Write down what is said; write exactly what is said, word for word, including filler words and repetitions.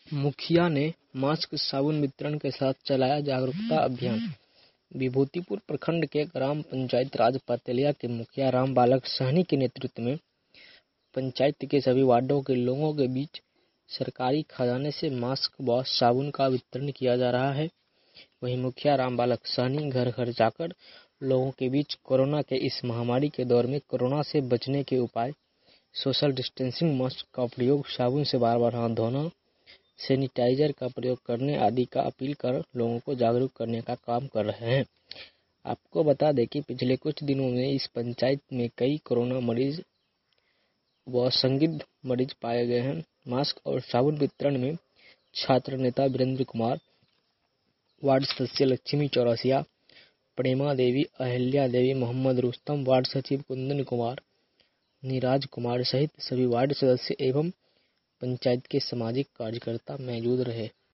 मुखिया ने मास्क साबुन वितरण के साथ चलाया जागरूकता अभियान। विभूतिपुर प्रखंड के ग्राम पंचायत राज पतेलिया के मुखिया राम बालक सहनी के नेतृत्व में पंचायत के सभी वार्डों के लोगों के बीच सरकारी खजाने से मास्क व साबुन का वितरण किया जा रहा है। वहीं मुखिया राम बालक सहनी घर घर जाकर लोगों के बीच कोरोना के इस महामारी के दौर में कोरोना से बचने के उपाय, सोशल डिस्टेंसिंग, मास्क का प्रयोग, साबुन से बार बार हाथ धोना, सैनिटाइजर का प्रयोग करने आदि का अपील कर लोगों को जागरूक करने का काम कर रहे हैं। आपको बता दें कि पिछले कुछ दिनों में इस पंचायत में कई कोरोना मरीज व संदिग्ध मरीज पाए गए हैं। मास्क और साबुन वितरण में छात्र नेता वीरेंद्र कुमार, वार्ड सदस्य लक्ष्मी चौरसिया, प्रेमा देवी, अहिल्या देवी, मोहम्मद रुस्तम, वार्ड सचिव कुंदन कुमार, निराज कुमार सहित सभी वार्ड सदस्य एवं पंचायत के सामाजिक कार्यकर्ता मौजूद रहे।